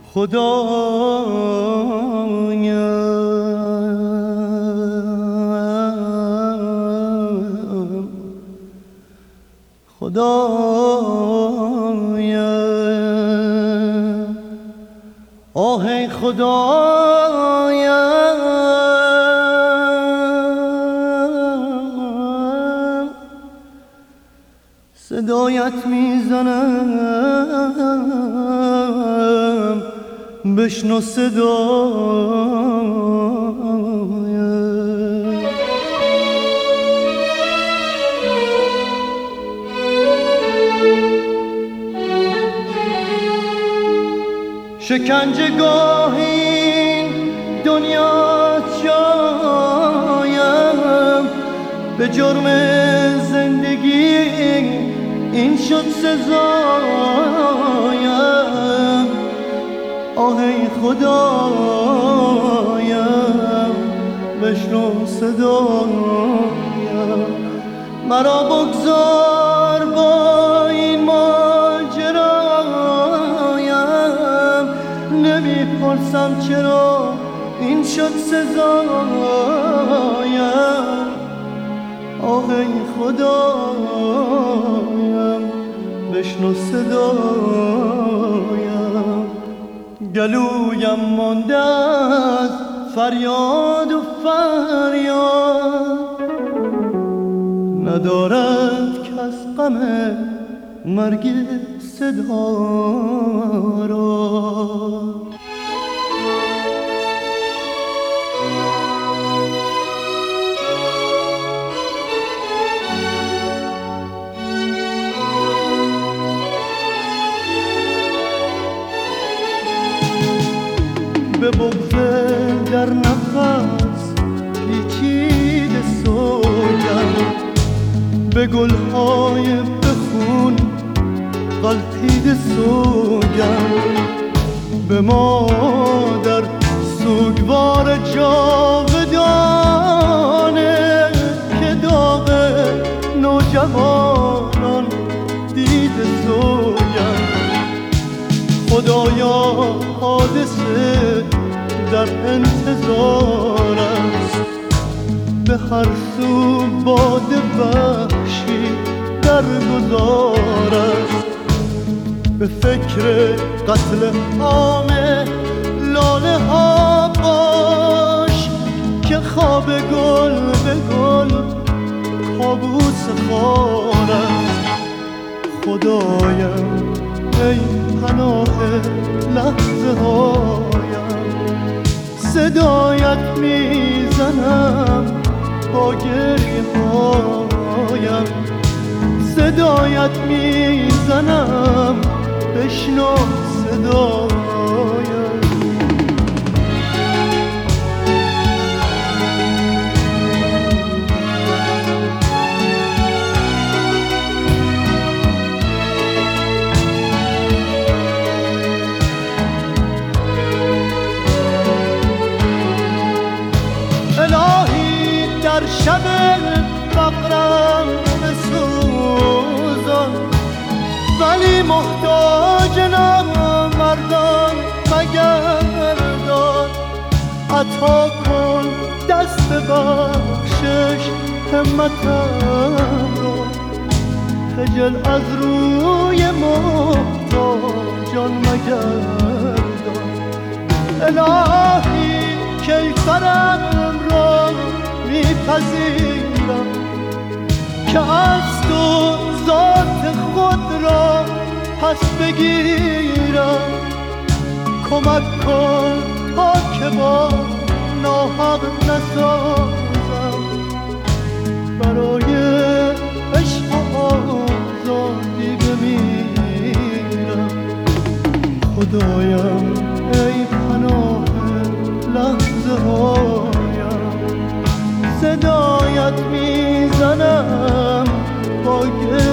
خدایا خدایا آه ای خدایا صدایت میزنم بشنو صدایا شکنجه گاه این دنیا جایم به جرم زندگی این شد سزایم آه ای خدایم بشنو صدایم مرا بگذار با این ماجرایم نمیپرسم چرا این شد سزایم آه ای خدایم بشنو صدایم گلویم مانده از فریاد و فریاد ندارد کس غم مرگ صدا را به بغض در نفس پیچیده سویم به گلهای بخون غلطیده سویم به مادر سوگوار جاودانه که داغ نوجوانان دیده سویم خدایا حادثه در انتظار است به هر سو باد وحشی در گذار است به فکر قتل عام لاله ها باش که خواب گل به گل کابوس خار است خدایم ای پناه لحظه هایم صدایت میزنم با گریه هایم صدایت میزنم بشنو صدایم در شب فقرم بسوزان ولی محتاج نامردان مگردان عطا کن دست بخشش همتم رو خجل از روی محتاجان مگردان الهی کیفرم را میپذیرم که از تو ذات خود را پس بگیرم کمک کن تا که با ناحق نسازم برای عشق و آزادی بمیرم خدایم ای پناه لحظه هایم صدایت میزنم با